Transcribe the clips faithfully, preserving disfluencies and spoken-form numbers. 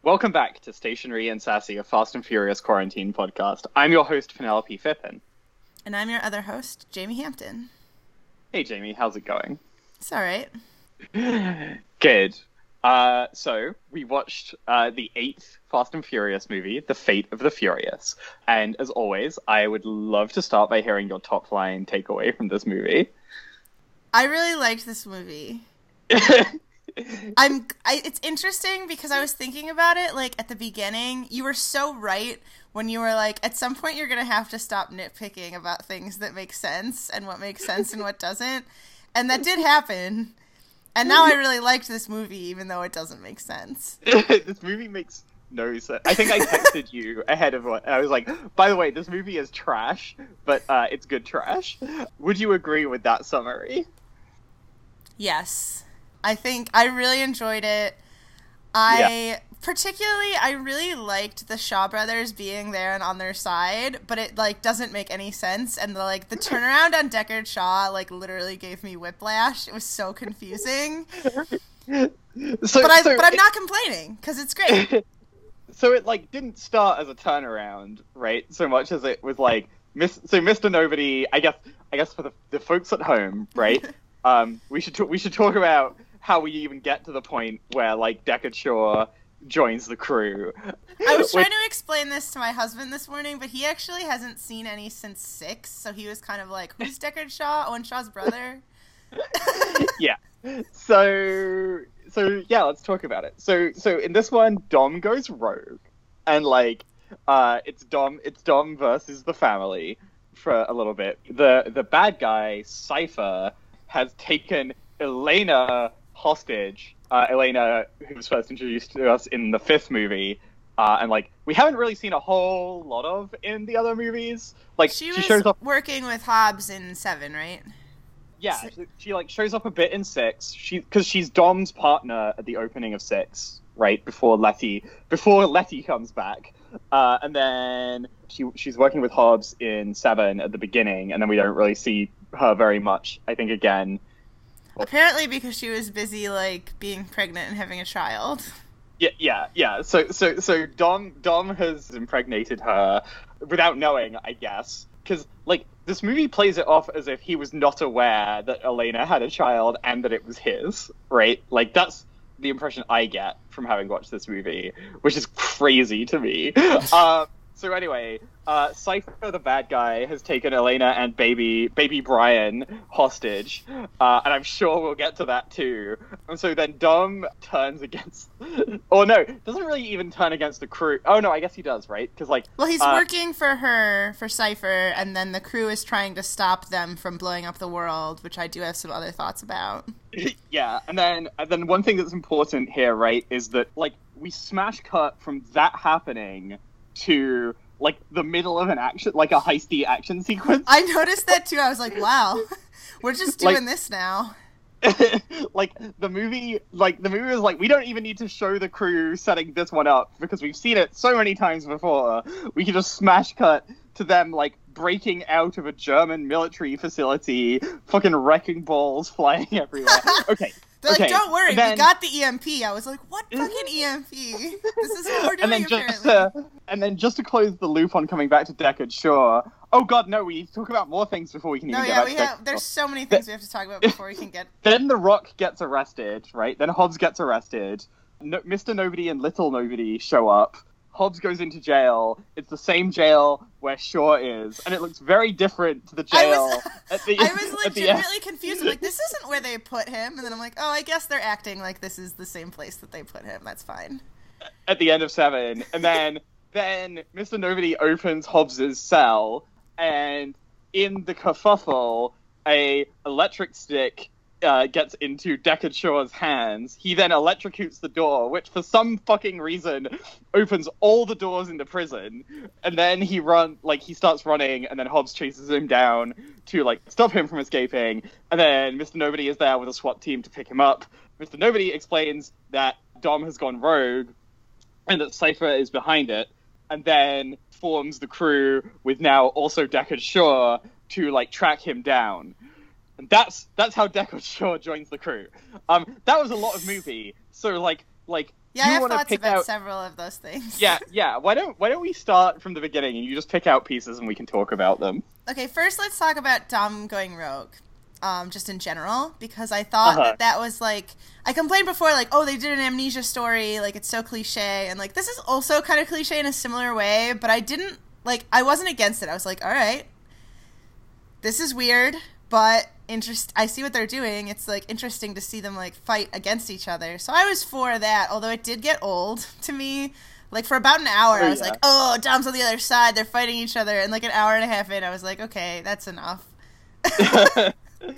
Welcome back to Stationary and Sassy, a Fast and Furious quarantine podcast. I'm your host, Penelope Phippen. And I'm your other host, Jamie Hampton. Hey, Jamie, how's it going? It's all right. Good. Uh, so, we watched uh, the eighth Fast and Furious movie, The Fate of the Furious. And as always, I would love to start by hearing your top line takeaway from this movie. I really liked this movie. I'm. I, it's interesting because I was thinking about it, like, at the beginning. You were so right when you were like, at some point you're going to have to stop nitpicking about things that make sense and what makes sense and what doesn't. And that did happen. And now I really liked this movie, even though it doesn't make sense. This movie makes no sense. I think I texted you ahead of what I was like, by the way, this movie is trash, but uh, it's good trash. Would you agree with that summary? Yes. I think I really enjoyed it. I yeah. particularly, I really liked the Shaw brothers being there and on their side, but it, like, doesn't make any sense. And, the, like, the turnaround on Deckard Shaw, like, literally gave me whiplash. It was so confusing. so, but, I, so but I'm it, not complaining, because it's great. So it, like, didn't start as a turnaround, right? So much as it was, like, Miss, so Mister Nobody, I guess, I guess for the, the folks at home, right? um, we should, t- we should talk about how we even get to the point where, like, Deckard Shaw joins the crew. I was trying Which... to explain this to my husband this morning, but he actually hasn't seen any since six, so he was kind of like, who's Deckard Shaw? Owen Shaw's brother? yeah. So, so, yeah, let's talk about it. So, so in this one, Dom goes rogue, and, like, uh, it's Dom, it's Dom versus the family for a little bit. The, the bad guy, Cypher, has taken Elena hostage, uh, Elena, who was first introduced to us in the fifth movie, uh, and, like, we haven't really seen a whole lot of in the other movies. Like, she, she was shows up working with Hobbs in seven, right? Yeah, she, she, like, shows up a bit in six, she because she's Dom's partner at the opening of six, right, before Letty, before Letty comes back, uh, and then she she's working with Hobbs in seven at the beginning, and then we don't really see her very much, I think, again. Apparently because she was busy, like, being pregnant and having a child. Yeah, yeah, yeah. So, so, so Dom, Dom has impregnated her without knowing, I guess, because, like, this movie plays it off as if he was not aware that Elena had a child and that it was his, right? Like, that's the impression I get from having watched this movie, which is crazy to me. uh, so anyway, uh, Cypher, the bad guy, has taken Elena and baby baby Brian hostage, uh, and I'm sure we'll get to that too. And so then Dom turns against, or no, doesn't really even turn against the crew. Oh no, I guess he does, right? Because, like, well, he's uh, working for her, for Cypher, and then the crew is trying to stop them from blowing up the world, which I do have some other thoughts about. Yeah, and then and then one thing that's important here, right, is that, like, we smash cut from that happening to, like, the middle of an action, like a heisty action sequence. I noticed that too. I was like, wow, we're just doing like, this now. like, the movie, like, the movie was like, we don't even need to show the crew setting this one up because we've seen it so many times before. We can just smash cut to them, like, breaking out of a German military facility, fucking wrecking balls flying everywhere. Okay. They're okay. like, don't worry, then, we got the E M P. I was like, what fucking E M P? This is what we're doing, and then apparently. Just, uh, and then just to close the loop on coming back to Deckard Shaw, oh god, no, we need to talk about more things before we can no, even yeah, get back we to have, There's so many things we have to talk about before we can get... Then The Rock gets arrested, right? Then Hobbs gets arrested. No, Mister Nobody and Little Nobody show up. Hobbs goes into jail. It's the same jail where Shaw is, and it looks very different to the jail. I was, at the, I was legitimately confused. I'm like, this isn't where they put him. And then I'm like, oh, I guess they're acting like this is the same place that they put him. That's fine. At the end of seven, and then then Mister Nobody opens Hobbs's cell, and in the kerfuffle, a electric stick Uh, gets into Deckard Shaw's hands. He then electrocutes the door, which for some fucking reason opens all the doors into prison. And then he run, like, he starts running, and then Hobbs chases him down to, like, stop him from escaping. And then Mister Nobody is there with a SWAT team to pick him up. Mister Nobody explains that Dom has gone rogue, and that Cypher is behind it, and then forms the crew with now also Deckard Shaw to, like, track him down. And that's that's how Deckard Shaw joins the crew. Um, that was a lot of movie. So, like, like Yeah, I have wanna thoughts pick about out... several of those things. Yeah, yeah. Why don't Why don't we start from the beginning and you just pick out pieces and we can talk about them. Okay, first let's talk about Dom going rogue, um, just in general, because I thought uh-huh. that that was, like, I complained before, like, oh, they did an amnesia story, like, it's so cliche, and, like, this is also kind of cliche in a similar way, but I didn't, like, I wasn't against it. I was like, all right, this is weird, but interest. I see what they're doing. It's, like, interesting to see them, like, fight against each other. So I was for that, although it did get old to me. Like, for about an hour, oh, I was yeah. like, oh, Dom's on the other side. They're fighting each other. And, like, an hour and a half in, I was like, okay, that's enough. I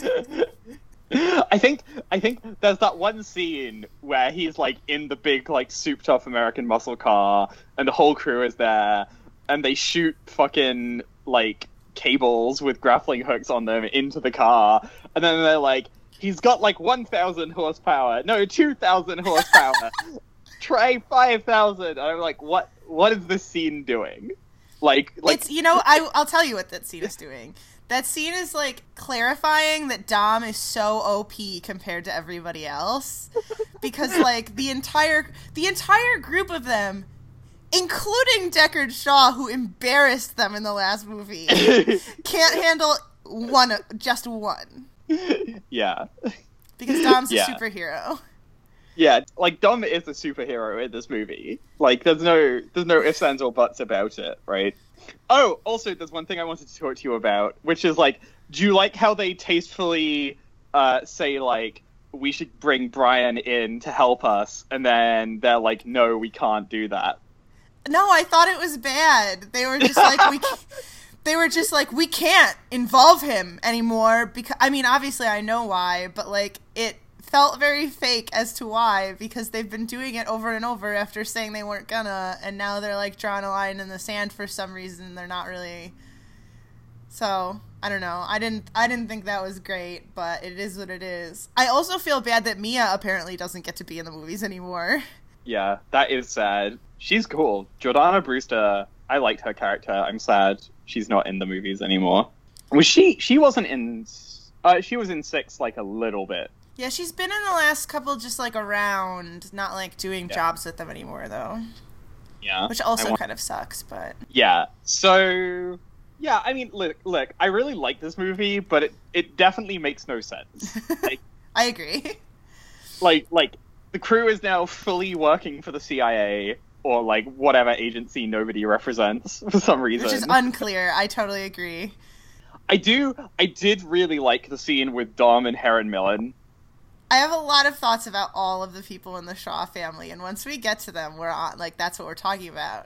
think I think there's that one scene where he's, like, in the big, like, souped-up American muscle car, and the whole crew is there, and they shoot fucking, like, cables with grappling hooks on them into the car, and then they're like, he's got, like, one thousand horsepower. No, two thousand horsepower. Try five thousand. And I'm like, what? What is this scene doing? Like, like it's, you know, I, I'll tell you what that scene is doing. That scene is, like, clarifying that Dom is so O P compared to everybody else. Because, like, the entire, the entire group of them, including Deckard Shaw, who embarrassed them in the last movie, can't handle one, just one. Yeah. Because Dom's yeah. a superhero. Yeah, like, Dom is a superhero in this movie. Like, there's no there's no ifs, ands, or buts about it, right? Oh, also, there's one thing I wanted to talk to you about, which is, like, do you like how they tastefully uh, say, like, we should bring Brian in to help us, and then they're like, no, we can't do that? No, I thought it was bad. They were just like, we can't, they were just like, we can't involve him anymore, because, I mean, obviously I know why, but, like, it felt very fake as to why, because they've been doing it over and over after saying they weren't gonna, and now they're, like, drawing a line in the sand for some reason. They're not really. So I don't know. I didn't. I didn't think that was great, but it is what it is. I also feel bad that Mia apparently doesn't get to be in the movies anymore. Yeah, that is sad. She's cool. Jordana Brewster. I liked her character. I'm sad she's not in the movies anymore. Was she? She wasn't in. Uh, she was in six, like, a little bit. Yeah, she's been in the last couple just, like, around, not, like, doing yeah. jobs with them anymore, though. Yeah. Which also want... kind of sucks, but... Yeah, so... Yeah, I mean, look, look, I really like this movie, but it, it definitely makes no sense. Like, I agree. Like, like, the crew is now fully working for the C I A, or, like, whatever agency nobody represents, for some reason. Which is unclear, I totally agree. I do, I did really like the scene with Dom and Heron Millen. I have a lot of thoughts about all of the people in the Shaw family, and once we get to them, we're on, like, that's what we're talking about.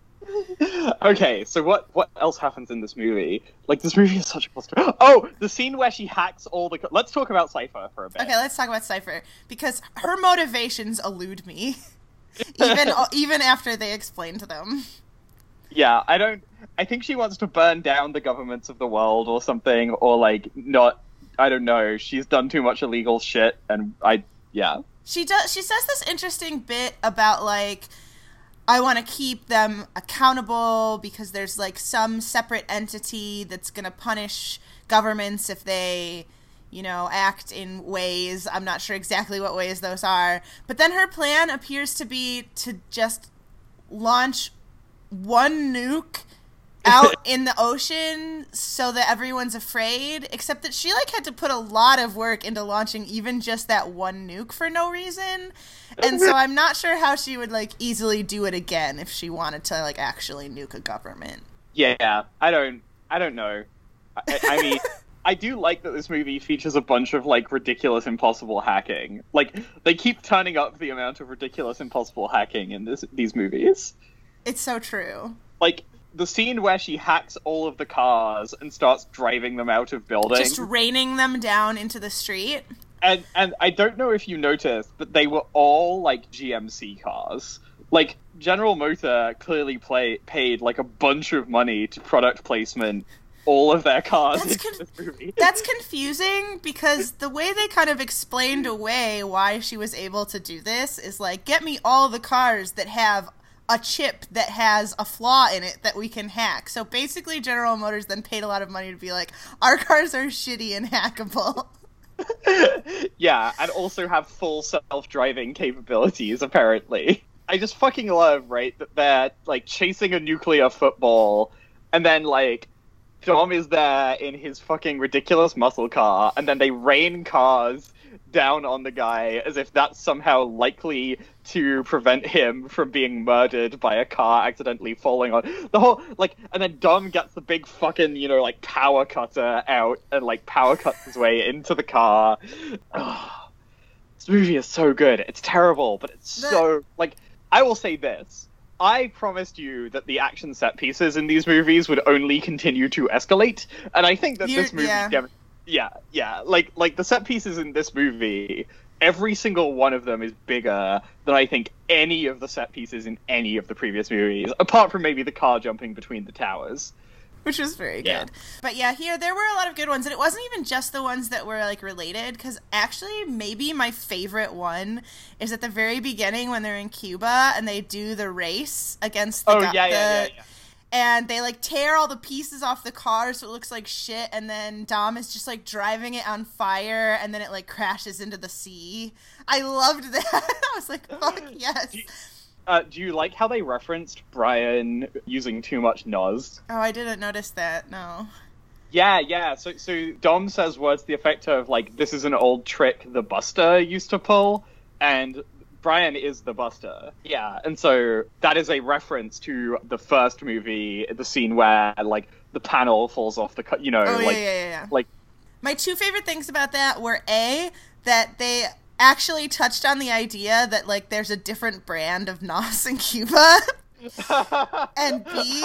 Okay, so what what else happens in this movie? Like, this movie is such a cluster. Oh, the scene where she hacks all the... Let's talk about Cypher for a bit. Okay, let's talk about Cypher, because her motivations elude me, even even after they explain to them. Yeah, I don't... I think she wants to burn down the governments of the world or something, or, like, not... I don't know. She's done too much illegal shit, and I, yeah. She does. She says this interesting bit about, like, I want to keep them accountable because there's, like, some separate entity that's going to punish governments if they, you know, act in ways. I'm not sure exactly what ways those are. But then her plan appears to be to just launch one nuke out in the ocean so that everyone's afraid, except that she, like, had to put a lot of work into launching even just that one nuke for no reason. And so I'm not sure how she would, like, easily do it again if she wanted to, like, actually nuke a government. Yeah, I don't I don't know. I, I mean, I do like that this movie features a bunch of, like, ridiculous impossible hacking. Like, they keep turning up the amount of ridiculous impossible hacking in this these movies. It's so true. Like, the scene where she hacks all of the cars and starts driving them out of buildings. Just raining them down into the street. And and I don't know if you noticed, but they were all, like, G M C cars. Like, General Motor clearly play, paid, like, a bunch of money to product placement all of their cars that's in con- this movie. That's confusing, because the way they kind of explained away why she was able to do this is, like, get me all the cars that have a chip that has a flaw in it that we can hack. So basically General Motors then paid a lot of money to be like, our cars are shitty and hackable. Yeah, and also have full self-driving capabilities, apparently. I just fucking love, right, that they're, like, chasing a nuclear football, and then, like, Dom is there in his fucking ridiculous muscle car, and then they rain cars down on the guy as if that's somehow likely to prevent him from being murdered by a car accidentally falling on the whole, like, and then Dom gets the big fucking, you know, like, power cutter out and, like, power cuts his way into the car. Oh, this movie is so good. It's terrible, but it's The- so, like, I will say this. I promised you that the action set pieces in these movies would only continue to escalate, and I think that You're- this movie yeah. dem- yeah, yeah, like like the set pieces in this movie, every single one of them is bigger than I think any of the set pieces in any of the previous movies, apart from maybe the car jumping between the towers. Which was very Yeah. good. But yeah, here, there were a lot of good ones. And it wasn't even just the ones that were, like, related. Because actually, maybe my favorite one is at the very beginning when they're in Cuba and they do the race against the... Oh, gu- yeah, yeah, the- yeah, yeah. And they, like, tear all the pieces off the car so it looks like shit. And then Dom is just, like, driving it on fire. And then it, like, crashes into the sea. I loved that. I was like, fuck yes. Uh, do you like how they referenced Brian using too much Noz? Oh, I didn't notice that. No. Yeah, yeah. So, so Dom says words to the effect of, like, this is an old trick the Buster used to pull, and Brian is the Buster. Yeah, and so that is a reference to the first movie, the scene where, like, the panel falls off the, cu- you know, Oh, yeah, like, yeah, yeah, yeah. like, My two favorite things about that were A, that they actually touched on the idea that, like, there's a different brand of N O S in Cuba. And B,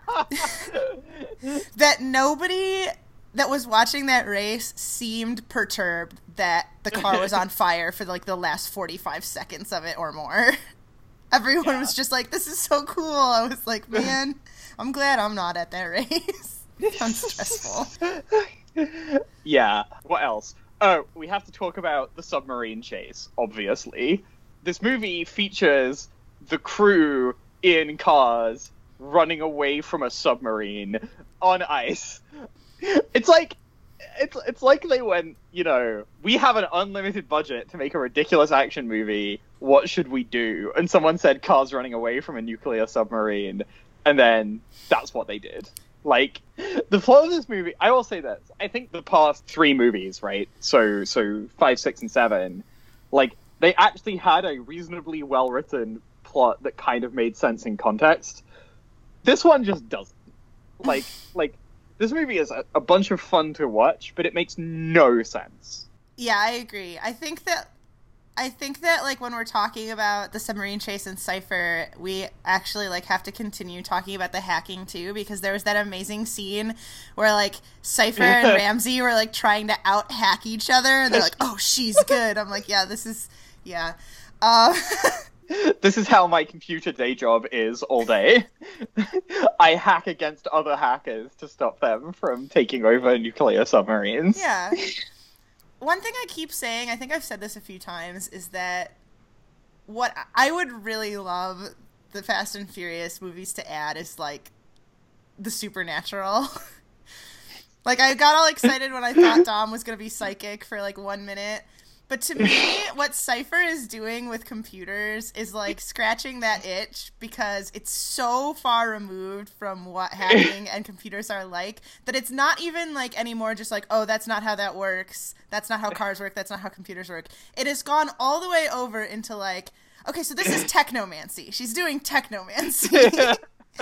that nobody that was watching that race seemed perturbed that the car was on fire for, like, the last forty-five seconds of it or more. Everyone Yeah. was just like, this is so cool. I was like, man, I'm glad I'm not at that race. Sounds stressful. Yeah. What else? Oh, we have to talk about the submarine chase, obviously. This movie features the crew in cars running away from a submarine on ice. It's like it's it's like they went, you know, we have an unlimited budget to make a ridiculous action movie. What should we do? And someone said cars running away from a nuclear submarine, and then that's what they did. Like, the plot of this movie, I will say this, I think the past three movies, right, so so five, six, and seven, like, they actually had a reasonably well-written plot that kind of made sense in context. This one just doesn't. Like, like, this movie is a, a bunch of fun to watch, but it makes no sense. Yeah, I agree. I think that I think that, like, when we're talking about the submarine chase and Cypher, we actually, like, have to continue talking about the hacking too, because there was that amazing scene where, like, Cypher and Ramsey were, like, trying to out hack each other, and they're like, "Oh, she's good." I'm like, "Yeah, this is yeah." Uh, This is how my computer day job is all day. I hack against other hackers to stop them from taking over nuclear submarines. yeah. One thing I keep saying, I think I've said this a few times, is that what I would really love the Fast and Furious movies to add is, like, the supernatural. Like, I got all excited when I thought Dom was going to be psychic for, like, one minute. But to me, what Cypher is doing with computers is, like, scratching that itch, because it's so far removed from what hacking and computers are like that it's not even, like, anymore just like, oh, that's not how that works. That's not how cars work. That's not how computers work. It has gone all the way over into, like, okay, so this is technomancy. She's doing technomancy.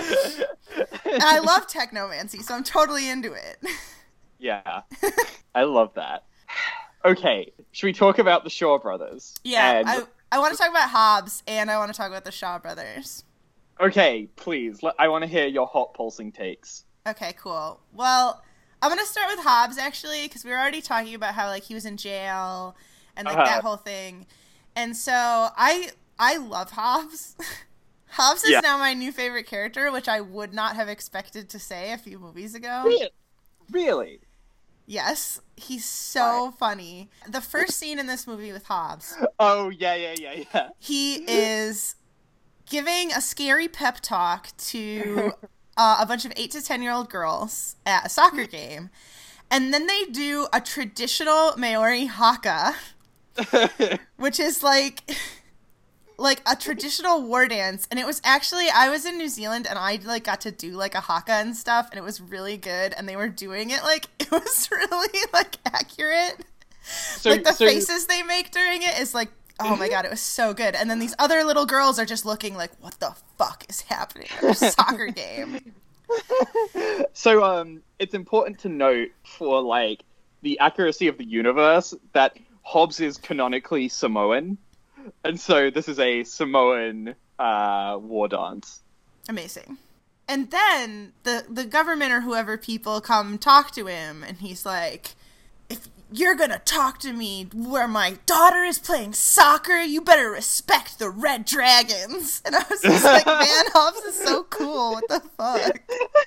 And I love technomancy, so I'm totally into it. Yeah. I love that. Okay, should we talk about the Shaw brothers? Yeah, And- I, I want to talk about Hobbs, and I want to talk about the Shaw brothers. Okay, please. let- I want to hear your hot pulsing takes. Okay, cool. Well, I'm going to start with Hobbs, actually, because we were already talking about how, like, he was in jail and, like, Uh-huh. that whole thing. And so I I love Hobbs. Hobbs is Yeah. now my new favorite character, which I would not have expected to say a few movies ago. Really? Really? Yes, he's so funny. The first scene in this movie with Hobbs, Oh, yeah, yeah, yeah, yeah. he is giving a scary pep talk to uh, a bunch of eight to ten year old girls at a soccer game. And then they do a traditional Maori haka, which is like like a traditional war dance. And it was actually, I was in New Zealand and I like got to do like a haka and stuff, and it was really good. And they were doing it like, it was really like accurate. So, like the so, faces they make during it is like, oh my god, it was so good. And then these other little girls are just looking like, what the fuck is happening at their soccer game? So um, it's important to note for like the accuracy of the universe that Hobbs is canonically Samoan, and so this is a Samoan uh, war dance. Amazing. And then the the government or whoever people come talk to him, and he's like, if you're gonna talk to me where my daughter is playing soccer, you better respect the Red Dragons. And I was just like, man, Hobbs is so cool. What the fuck?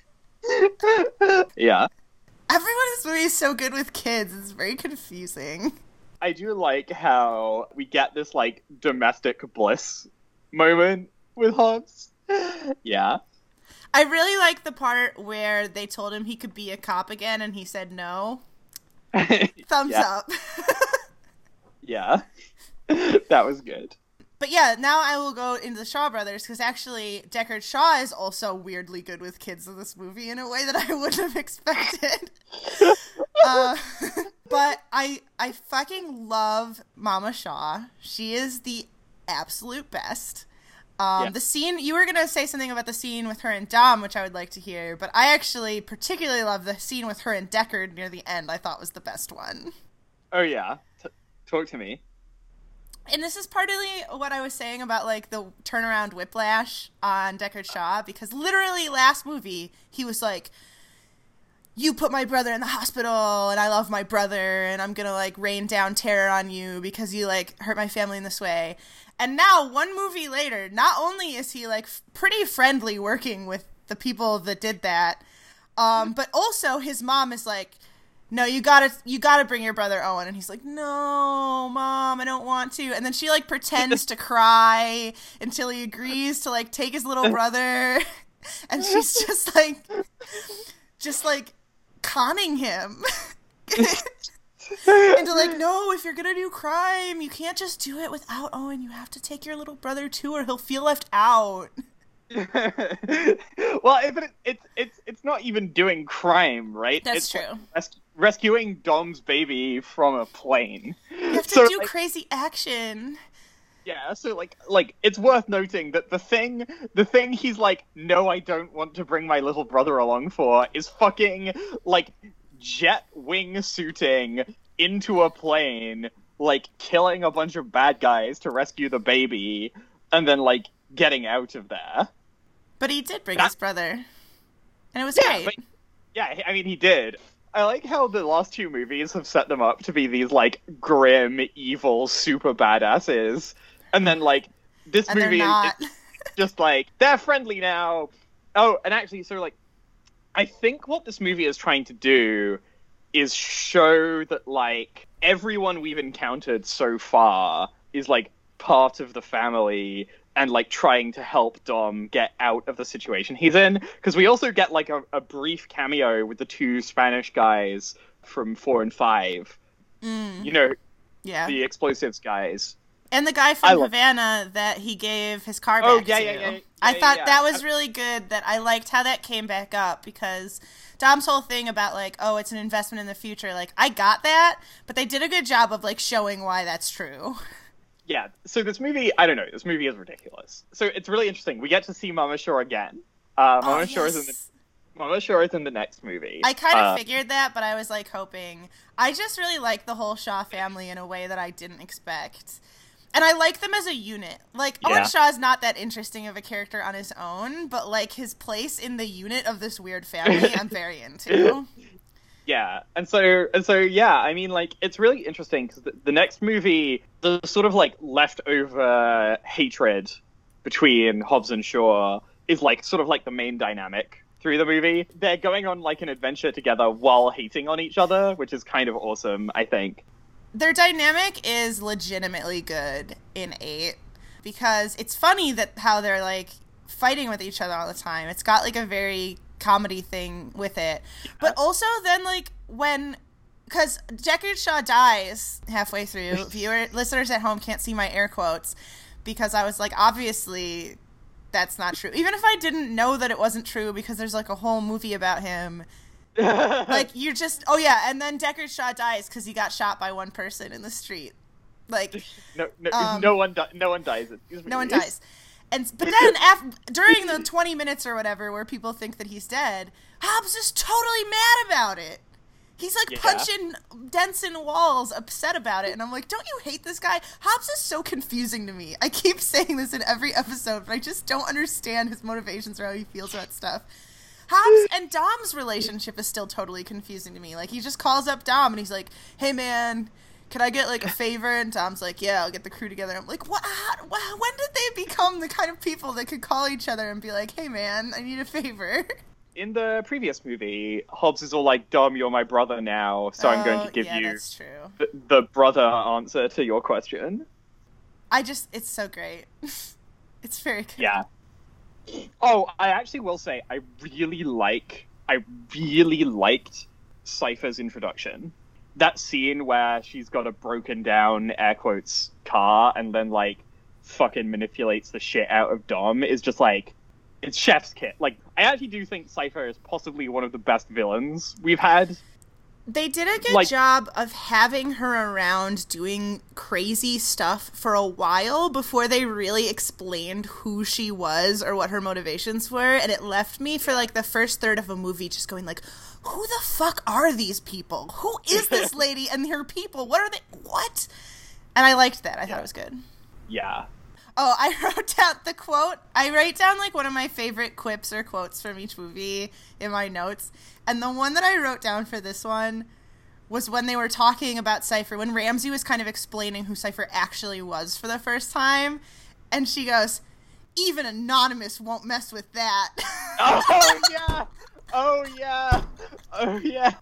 Yeah. Everyone in this movie is so good with kids. It's very confusing. I do like how we get this, like, domestic bliss moment with Hobbs. Yeah. I really like the part where they told him he could be a cop again, and he said no. Thumbs up. Yeah. That was good. But yeah, now I will go into the Shaw Brothers, because actually Deckard Shaw is also weirdly good with kids in this movie in a way that I wouldn't have expected. uh, but I I fucking love Mama Shaw. She is the absolute best. Um, yeah. The scene, you were going to say something about the scene with her and Dom, which I would like to hear, but I actually particularly love the scene with her and Deckard near the end. I thought was the best one. Oh yeah. T- talk to me. And this is partly what I was saying about, like, the turnaround whiplash on Deckard Shaw, because literally last movie, he was like, you put my brother in the hospital, and I love my brother, and I'm gonna, like, rain down terror on you because you, like, hurt my family in this way. And now, one movie later, not only is he, like, f- pretty friendly working with the people that did that, um, but also his mom is like, no, you gotta, you gotta bring your brother Owen. And he's like, no, Mom, I don't want to. And then she, like, pretends to cry until he agrees to, like, take his little brother. And she's just, like, just, like, conning him. Into, like, no, if you're gonna do crime, you can't just do it without Owen. You have to take your little brother, too, or he'll feel left out. Well, if it, it's it's it's not even doing crime, right? That's it's true. Like res- rescuing Dom's baby from a plane. You have to so, do like, crazy action. Yeah, so like like it's worth noting that the thing the thing he's like, no, I don't want to bring my little brother along for is fucking like jet wing suiting into a plane, like killing a bunch of bad guys to rescue the baby, and then like getting out of there. But he did bring that... his brother. And it was yeah, great. But, yeah, I mean, he did. I like how the last two movies have set them up to be these, like, grim, evil, super badasses. And then, like, this and movie is just, like, they're friendly now. Oh, and actually, so, like, I think what this movie is trying to do is show that, like, everyone we've encountered so far is, like, part of the family and, like, trying to help Dom get out of the situation he's in. Because we also get, like, a, a brief cameo with the two Spanish guys from four and five. Mm. You know, yeah. the explosives guys. And the guy from Havana that he gave his car back oh, yeah, to. Yeah, yeah, yeah. I yeah, thought yeah. that was really good, that I liked how that came back up, because Dom's whole thing about, like, oh, it's an investment in the future, like, I got that, but they did a good job of, like, showing why that's true. Yeah, so this movie, I don't know, this movie is ridiculous. So it's really interesting. We get to see Mama Shaw again. Uh, Mama oh, Shaw yes. is in the Mama Shaw is in the next movie. I kind of uh, figured that, but I was, like, hoping. I just really like the whole Shaw family in a way that I didn't expect. And I like them as a unit. Like, yeah. Owen Shaw's not that interesting of a character on his own, but, like, his place in the unit of this weird family, I'm very into. Yeah, and so, and so, yeah, I mean, like, it's really interesting, because the, the next movie, the sort of, like, leftover hatred between Hobbs and Shaw is, like, sort of, like, the main dynamic through the movie. They're going on, like, an adventure together while hating on each other, which is kind of awesome, I think. Their dynamic is legitimately good in eight, because it's funny that how they're, like, fighting with each other all the time. It's got, like, a very comedy thing with it. But also then, like, when, because Deckard Shaw dies halfway through. Viewer listeners at home can't see my air quotes because I was like, obviously that's not true. Even if I didn't know that it wasn't true, because there's like a whole movie about him. Like, you're just, oh yeah, and then Deckard Shaw dies because he got shot by one person in the street. Like, no, no, um, no one, di- no one dies. No one dies. And but then after, during the twenty minutes or whatever where people think that he's dead, Hobbs is totally mad about it. He's like yeah. punching dents in walls, upset about it. And I'm like, don't you hate this guy? Hobbs is so confusing to me. I keep saying this in every episode, but I just don't understand his motivations or how he feels about stuff. Hobbs and Dom's relationship is still totally confusing to me. Like, he just calls up Dom and he's like, hey man, can I get like a favor? And Dom's like, yeah, I'll get the crew together. I'm like, what? How, when did they become the kind of people that could call each other and be like, hey man, I need a favor? In the previous movie, Hobbs is all like, Dom, you're my brother now, so oh, I'm going to give yeah, you that's true. The, the brother answer to your question. I just, it's so great. It's very good. Yeah. Oh, I actually will say, I really like, I really liked Cypher's introduction. That scene where she's got a broken down, air quotes, car and then, like, fucking manipulates the shit out of Dom is just, like, it's chef's kiss. Like, I actually do think Cypher is possibly one of the best villains we've had. They did a good like, job of having her around doing crazy stuff for a while before they really explained who she was or what her motivations were, and it left me for, like, the first third of a movie just going, like, who the fuck are these people? Who is this lady and her people? What are they? What? And I liked that. I yeah. thought it was good. Yeah. Oh, I wrote down the quote. I write down, like, one of my favorite quips or quotes from each movie in my notes. And the one that I wrote down for this one was when they were talking about Cypher, when Ramsey was kind of explaining who Cypher actually was for the first time. And she goes, even Anonymous won't mess with that. Oh, yeah. Oh, yeah. Oh, yeah.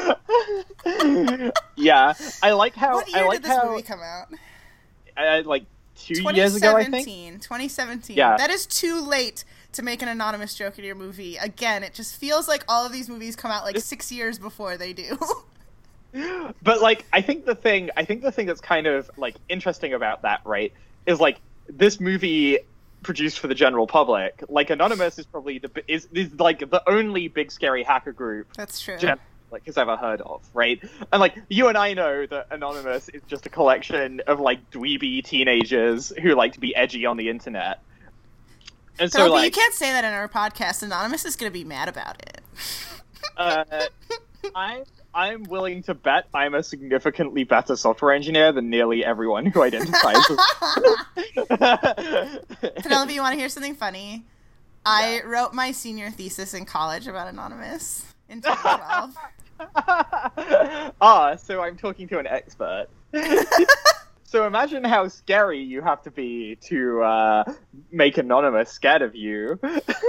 Yeah. I like how... What year I like did this how, movie come out? I, like, two years ago, I think? twenty seventeen. Yeah. That is too late to make an Anonymous joke in your movie. Again, it just feels like all of these movies come out, like, six years before they do. But, like, I think the thing... I think the thing that's kind of, like, interesting about that, right, is, like, this movie... produced for the general public. Like, Anonymous is probably the is, is like the only big scary hacker group that's true gen- like has ever heard of, right? And like you and I know that Anonymous is just a collection of like dweeby teenagers who like to be edgy on the internet. And so, Toby, like, you can't say that in our podcast. Anonymous is going to be mad about it. uh, I I'm willing to bet I'm a significantly better software engineer than nearly everyone who identifies as... Penelope, you want to hear something funny? Yeah. I wrote my senior thesis in college about Anonymous in twenty twelve. Ah, so I'm talking to an expert. So imagine how scary you have to be to uh, make Anonymous scared of you.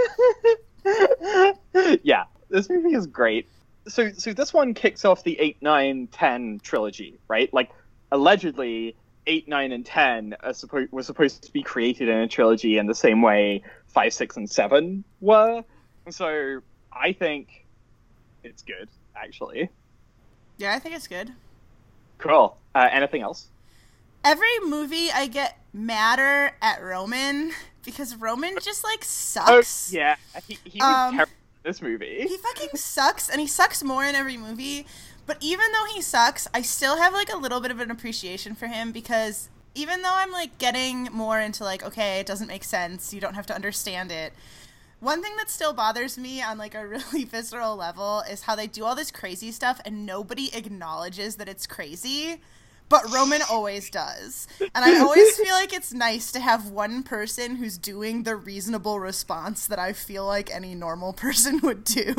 Yeah, this movie is great. So, so this one kicks off the eight, nine, ten trilogy, right? Like, allegedly, eight, nine, and ten are suppo- were supposed to be created in a trilogy in the same way five, six, and seven were. And so, I think it's good, actually. Yeah, I think it's good. Cool. Uh, anything else? Every movie I get madder at Roman, because Roman just, like, sucks. Oh, yeah. He, he was um, terrible. This movie. He fucking sucks, and he sucks more in every movie. But even though he sucks, I still have, like, a little bit of an appreciation for him, because even though I'm, like, getting more into, like, okay, it doesn't make sense, you don't have to understand it, one thing that still bothers me on, like, a really visceral level is how they do all this crazy stuff, and nobody acknowledges that it's crazy. But Roman always does. And I always feel like it's nice to have one person who's doing the reasonable response that I feel like any normal person would do.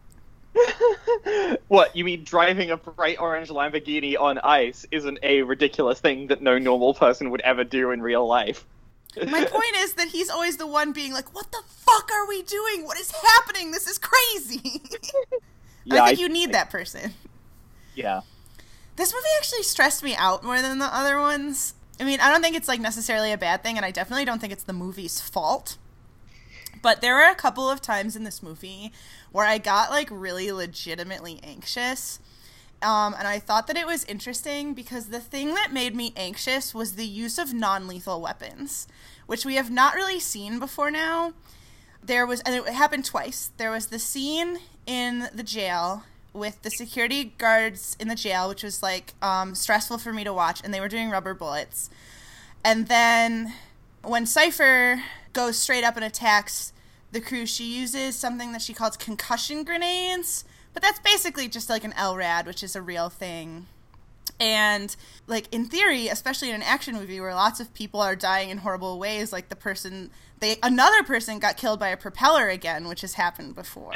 What, you mean driving a bright orange Lamborghini on ice isn't a ridiculous thing that no normal person would ever do in real life? My point is that he's always the one being like, what the fuck are we doing? What is happening? This is crazy. Yeah, I think I, you need I, that person. Yeah. This movie actually stressed me out more than the other ones. I mean, I don't think it's, like, necessarily a bad thing, and I definitely don't think it's the movie's fault. But there were a couple of times in this movie where I got, like, really legitimately anxious. Um, and I thought that it was interesting because the thing that made me anxious was the use of non-lethal weapons, which we have not really seen before now. There was, and it happened twice. There was the scene in the jail with the security guards in the jail, which was, like, um, stressful for me to watch, and they were doing rubber bullets. And then when Cypher goes straight up and attacks the crew, she uses something that she calls concussion grenades, but that's basically just like an L RAD, which is a real thing. And, like, in theory, especially in an action movie where lots of people are dying in horrible ways, like the person, they another person got killed by a propeller again, which has happened before.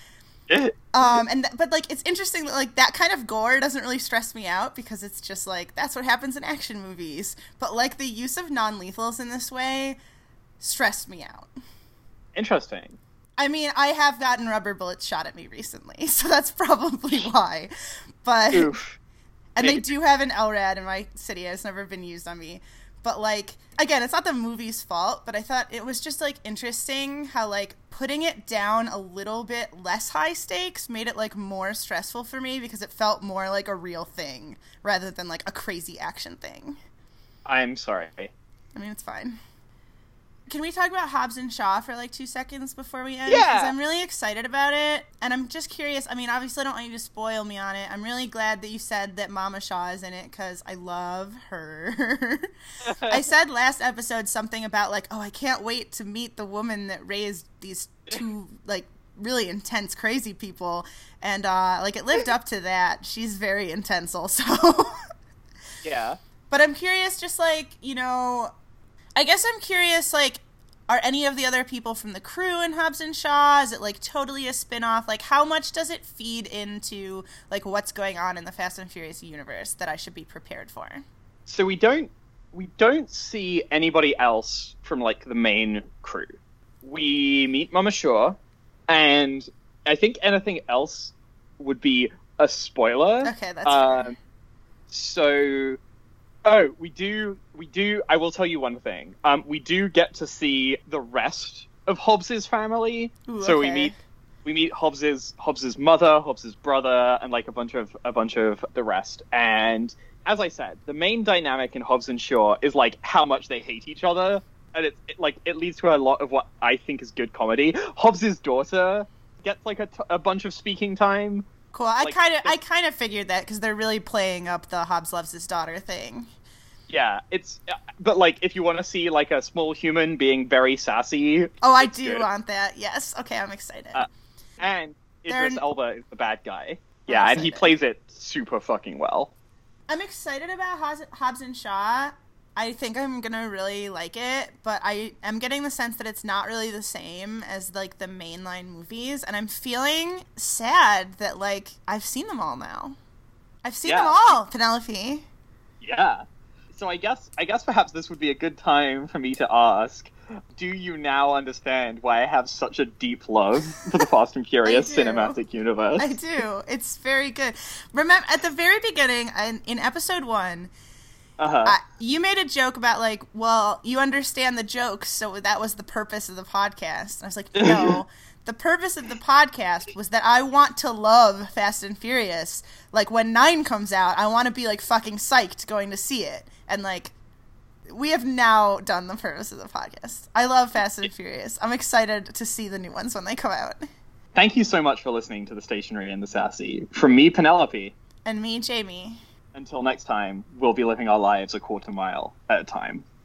um, and th- but like it's interesting that like that kind of gore doesn't really stress me out because it's just like that's what happens in action movies. But like the use of non-lethals in this way stressed me out. Interesting. I mean, I have gotten rubber bullets shot at me recently, so that's probably why. But Oof. And they do have an L RAD in my city. It's never been used on me. But, like, again, it's not the movie's fault, but I thought it was just, like, interesting how, like, putting it down a little bit less high stakes made it, like, more stressful for me because it felt more like a real thing rather than, like, a crazy action thing. I'm sorry. I mean, it's fine. Can we talk about Hobbs and Shaw for, like, two seconds before we end? Yeah. Because I'm really excited about it, and I'm just curious. I mean, obviously, I don't want you to spoil me on it. I'm really glad that you said that Mama Shaw is in it, because I love her. I said last episode something about, like, oh, I can't wait to meet the woman that raised these two, like, really intense, crazy people, and, uh, like, it lived up to that. She's very intense also. Yeah. But I'm curious, just, like, you know... I guess I'm curious, like, are any of the other people from the crew in Hobbs and Shaw? Is it, like, totally a spin-off? Like, how much does it feed into, like, what's going on in the Fast and Furious universe that I should be prepared for? So we don't we don't see anybody else from, like, the main crew. We meet Mama Shaw, and I think anything else would be a spoiler. Okay, that's uh, fair. So... Oh, we do, we do, I will tell you one thing. Um, we do get to see the rest of Hobbs's family. Ooh, so okay. we meet, we meet Hobbs's, Hobbs's mother, Hobbs's brother, and like a bunch of, a bunch of the rest. And as I said, the main dynamic in Hobbs and Shaw is like how much they hate each other. And it's it, like, it leads to a lot of what I think is good comedy. Hobbs's daughter gets like a, t- a bunch of speaking time. Cool. I like, kind of, I kind of figured that because they're really playing up the Hobbs loves his daughter thing. Yeah, it's, but like, if you want to see like a small human being very sassy. Oh, I do good. want that. Yes. Okay, I'm excited. Uh, and Idris They're... Elba is the bad guy. Yeah, and he plays it super fucking well. I'm excited about Hobbs, Hobbs and Shaw. I think I'm gonna really like it, but I am getting the sense that it's not really the same as like the mainline movies, and I'm feeling sad that like I've seen them all now. I've seen Yeah. them all, Penelope. Yeah. So I guess I guess perhaps this would be a good time for me to ask, do you now understand why I have such a deep love for the Fast and Furious do. cinematic universe? I do. It's very good. Remember, at the very beginning, in, in episode one, Uh-huh. uh, you made a joke about, like, well, you understand the jokes, so that was the purpose of the podcast. And I was like, no. The purpose of the podcast was that I want to love Fast and Furious. Like, when nine comes out, I want to be, like, fucking psyched going to see it. And, like, we have now done the purpose of the podcast. I love Fast and Furious. I'm excited to see the new ones when they come out. Thank you so much for listening to The Stationery and the Sassy. From me, Penelope. And me, Jamie. Until next time, we'll be living our lives a quarter mile at a time.